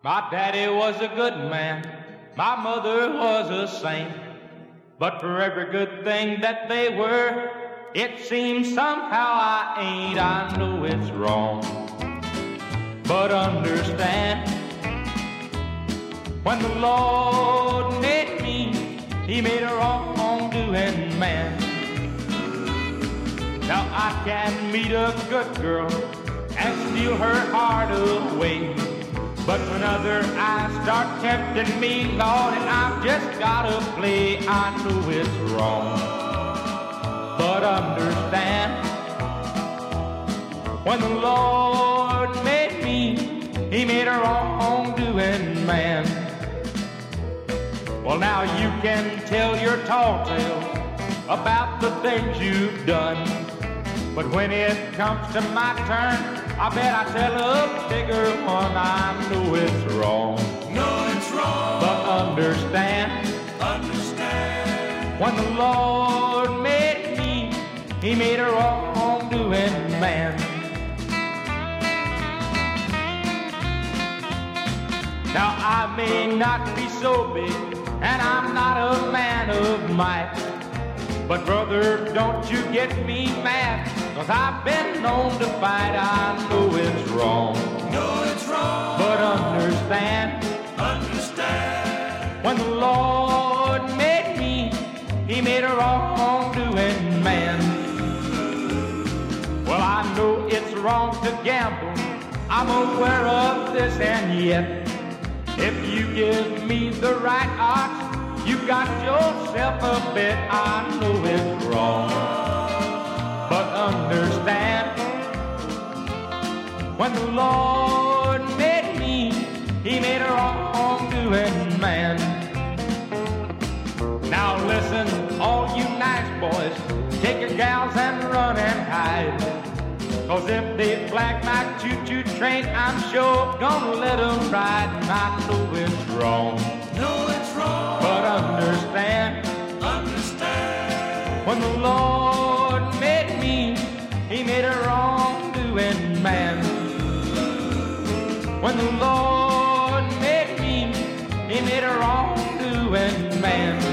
My daddy was a good man, my mother was a saint. But for every good thing that they were, it seems somehow I ain't. I know it's wrong, but understand, when the Lord made me, He made a wrongdoing man. Now I can meet a good girl and steal her heart away, but when other eyes start tempting me, Lord, and I've just gotta play. I know it's wrong, but understand, when the Lord made me, He made a wrongdoing man. Well, now you can tell your tall tale about the things you've done, but when it comes to my turn, I bet I tell a bigger one. I know it's wrong. No, it's wrong. But understand, when the Lord made me, He made a wrongdoing man. Now I may not be so big, and I'm not a man of might, but brother, don't you get me mad, 'cause I've been known to fight. I know it's wrong. No, it's wrong. But understand, when the Lord made me, He made a wrongdoing man. Well, I know it's wrong to gamble, I'm aware of this, and yet, if you give me the right odds, you got yourself a bet. I know it's wrong, but understand, when the Lord made me, He made a wrongdoing man. Now listen, all you nice boys, take your gals and run and hide, 'cause if they flag my choo-choo train, I'm sure gonna let them ride. And I know it's wrong, No, it's wrong. but understand, when the Lord made me, He made a wrongdoing man. When the Lord made me, He made a wrongdoing man.